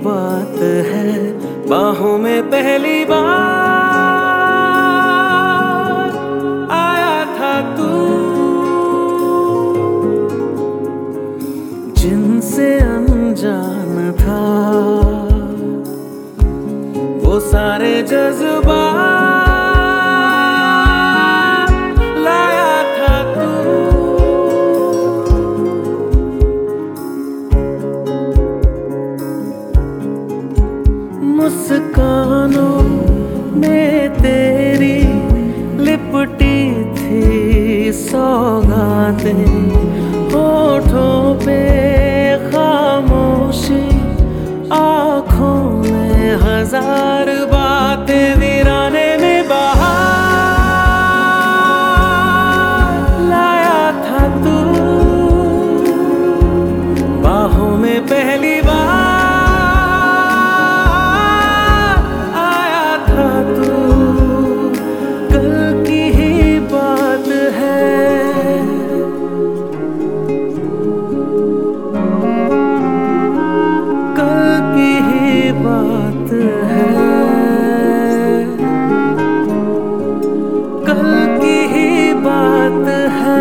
बात है, बाहों में पहली बार आया था तू, जिनसे अनजान था वो सारे जज्बात लाया था तू। मुस्कानों में तेरी लिपटी थी सौगातें, होठों पे खामोशी, आँखों में हजार बातें, वीराने में बहार लाया था तू, बाहों में पहली बार आया था तू। कल की ही बात है, कल की ही बात है, कल की ही बात है।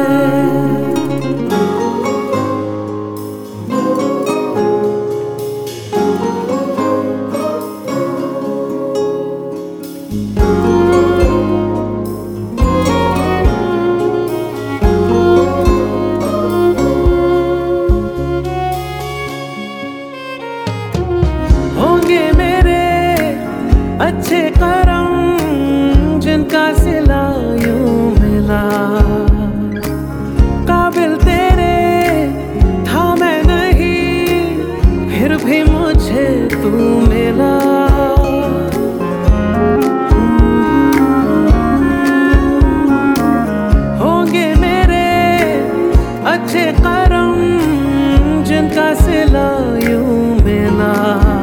होंगे मेरे अच्छे करम जिनका सिला यूं मिला, काबिल तेरे था मैं नहीं, फिर भी मुझे तू मिला। होंगे मेरे अच्छे करम जिनका सिला यूं मिला,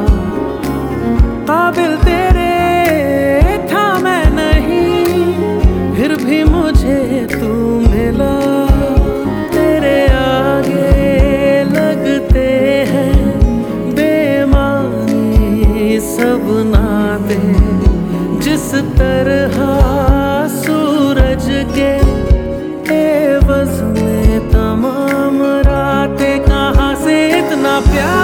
काबिल तेरे था मैं नहीं, फिर भी मुझे तू मिला। तेरे आगे लगते हैं बेमानी सब नाते, जिस तरह सूरज के एवज में तमाम रातें, कहाँ से इतना प्यार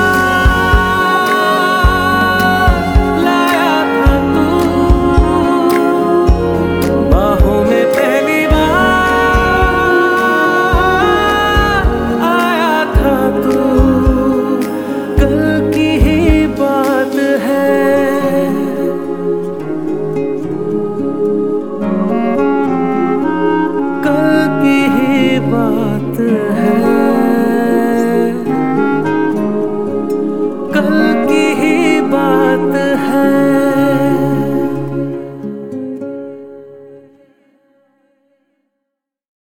बात